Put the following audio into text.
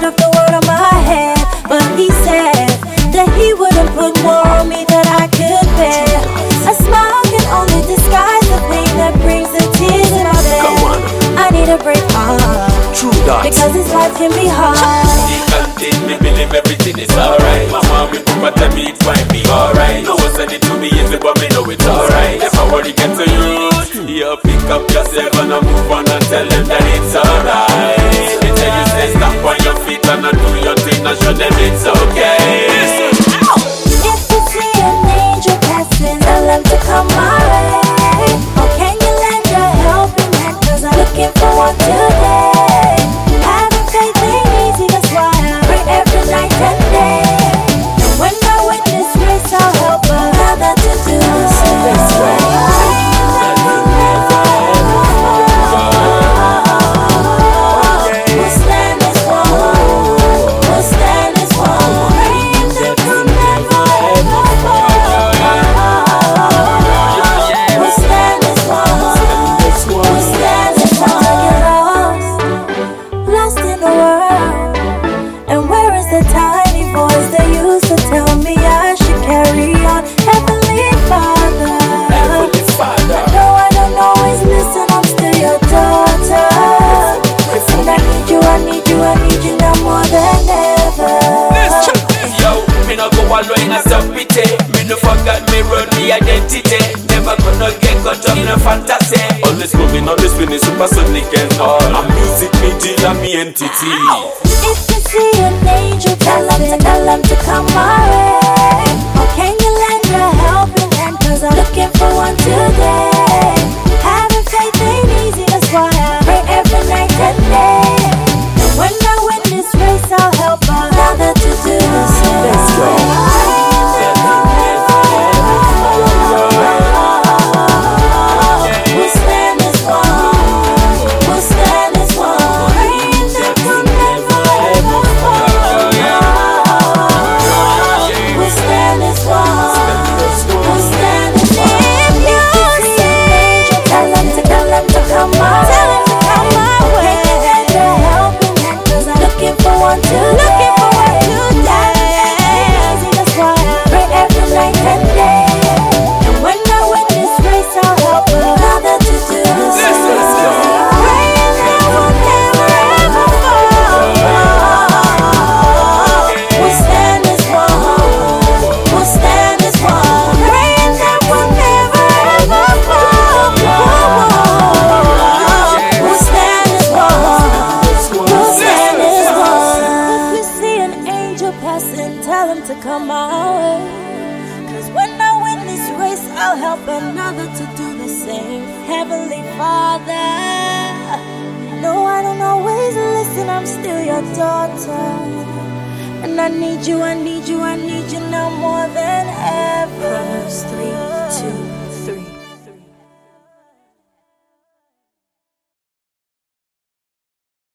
off the word on my head. But he said that he wouldn't put more on me that I could bear. A smile can only disguise the pain that brings the tears in my bed. I need a break, true that. because this life can be hard. He contain me, believe everything is alright. Mama, we put tell me it's fine, be alright. No one said it to me easy, but me know it's alright. If I worry get to you, you pick up yourself and I move on and tell them that it's alright. They tell you stay stop on your feet and I do your thing and show them it's okay. If you see an angel passing, tell them to come my way. Or can you lend your helping hand, cause I'm looking for one today. Having faith ain't easy, that's why I pray every night and day. And when I win this race, I'll help another to do the same. Identity, never gonna get caught up in a fantasy. Always moving, always feeling supersonic and all. I'm music, me deal, I'm me entity. If you see an angel, tell them to come my way. Or can you lend your helping hand, cause I'm looking for one today. Having faith ain't easy, that's why I pray every night and day. And when I win this race, I'll help another to do the same. Let's go. Tell them to come my way, cause when I win this race, I'll help another to do the same. Heavenly Father, no, I don't always listen, I'm still your daughter. And I need you, I need you, I need you now more than ever.